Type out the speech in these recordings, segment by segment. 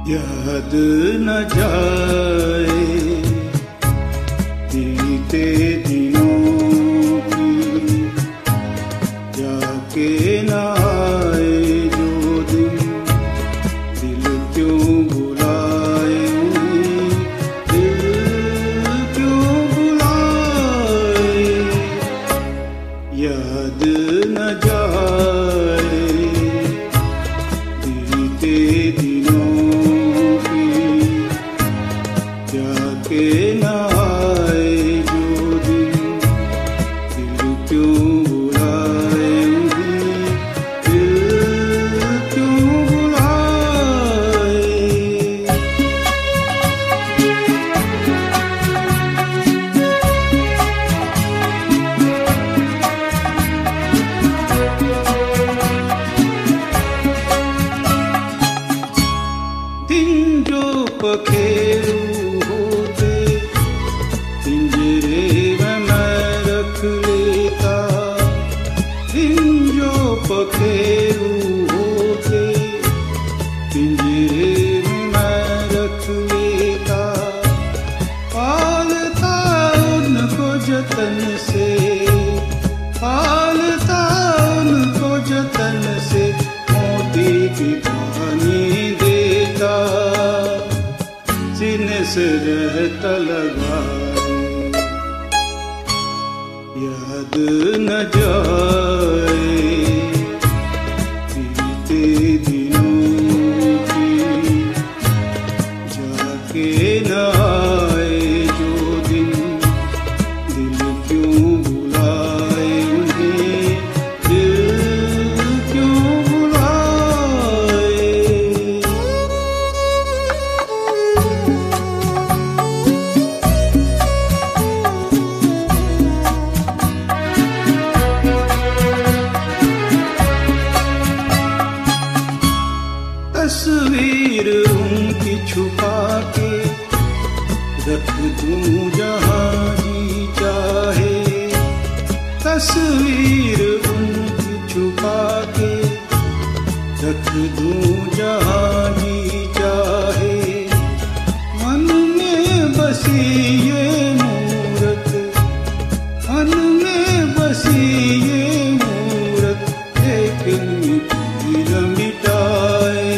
याद न जाए बीते दिनों की, जाके न आए जो दिन, दिल क्यों बुलाए, दिल क्यों बुलाए। याद न जाए बीते दिनों जाके न आए जो दिन, दिल क्यों बुलाए, दिल क्यों बुलाए। दिन जो पखेरू पिंजरे में मैं रख लेता, दिन जो पखेरू होते पिंजरे में मैं रख लेता। पालता उनको जतन से, पालता उनको जतन से, मोती की पानी देता, सीने से रहता लगा। याद न जाए बीते दिनों की, जाके न आए जो दिन, दिल क्यों बुलाए उन्हें, दिल क्यों बुलाए। तस्वीर उनकी छुपा के रख दूं जहां जी चाहे, तस्वीर उनकी छुपा के रख दूं जहां जी चाहे। मन में बसी ये मूरत, मन में बसी ये मूरत, लेकिन मिटी न मिटाए,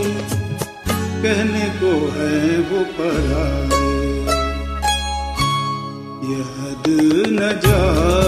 कहने को है वो पराए। याद न जाए